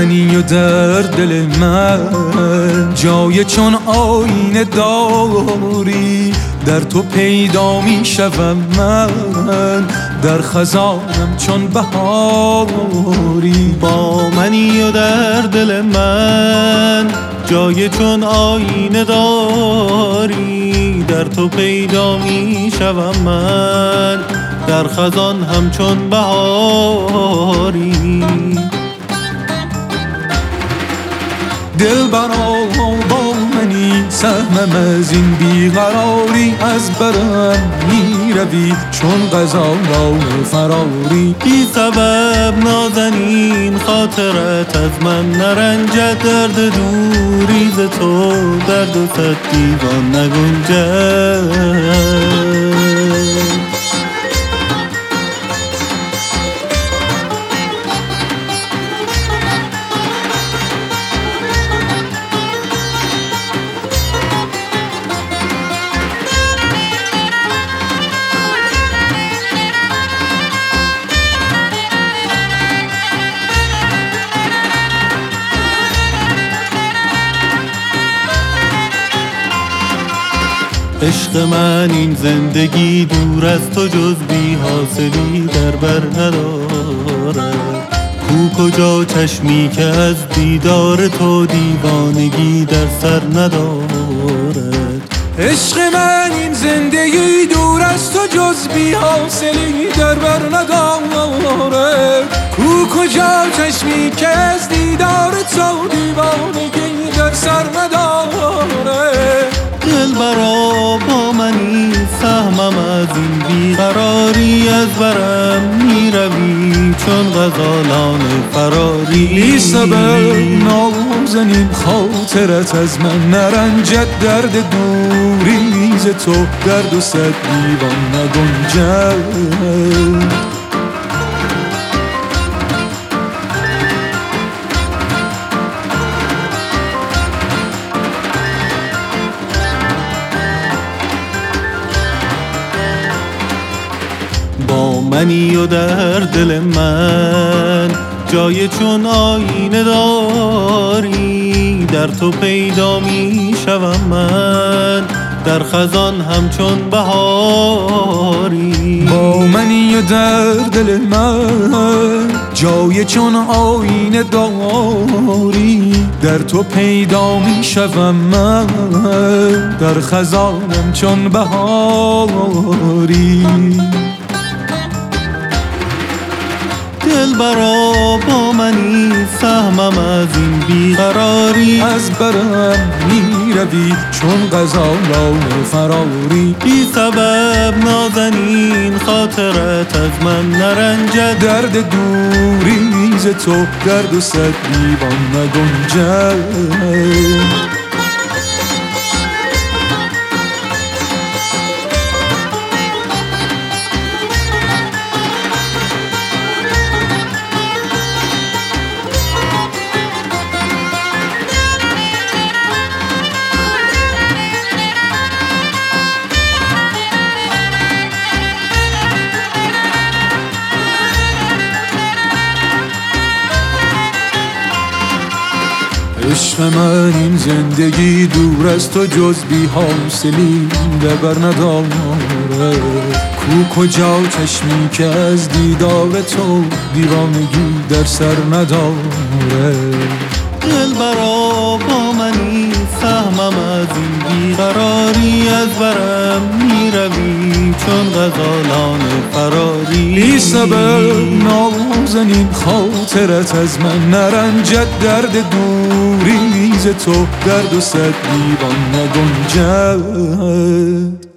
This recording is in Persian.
منی و در دل من جای چون آینه داری، در تو پیدا می شوم من، در خزانم چون بهاری. با منی و در دل من جای چون آینه داری، در تو پیدا می شوم من، در خزان همچون بهاری. دلبرا با منی، سهمم از این بیقراری، از برم می روی چون غزالان فراری. بی سبب نازنین خاطرت از من نرنجد، درد دوری ز تو درد و صد دیوان نگنجد. عشق من این زندگی دور از تو جز بی حاصلی در بر ندارد. کو کجا چشمی که از دیدار تو دیوانگی در سر ندارد. عشق من این زندگی دور از تو جز بی حاصلی در بر ندارد. کو کجا چشمی که از دیدار تو دیوانگی در سر ندارد. دلبرا با منی، سهمم از این بیقراری، از برم می روی چون غزالان فراری. بی سبب نازنین خاطرت از من نرنجد، درد دوری ز تو درد و صد دیوان نگنجد. با منی و در دل من جای چون آینه داری، در تو پیدا می شوم من، در خزان همچون بهاری. با منی و در دل من جای چون آینه داری، در تو پیدا می شوم من، در خزانم چون بهاری. دلبرا با منی، سهمم از این بیقراری، از برم می روی چون غزالان فراری. بی سبب نازنین خاطرت از من نرنجد، درد دوری ز تو درد و صد دیوان نگنجد. عشق من این زندگی دور از تو جز بی حاصلی در بر ندارد. کو کجا چشمی که از دیدار تو دیوانگی در سر ندارد. دلبرا با منی، سهمم از این بیقراری، از برم می روی چون غزالان فراری. بی سبب نازنین خاطرت از من نرنجد، درد دوری ز تو درد و صد دیوان نگنجد.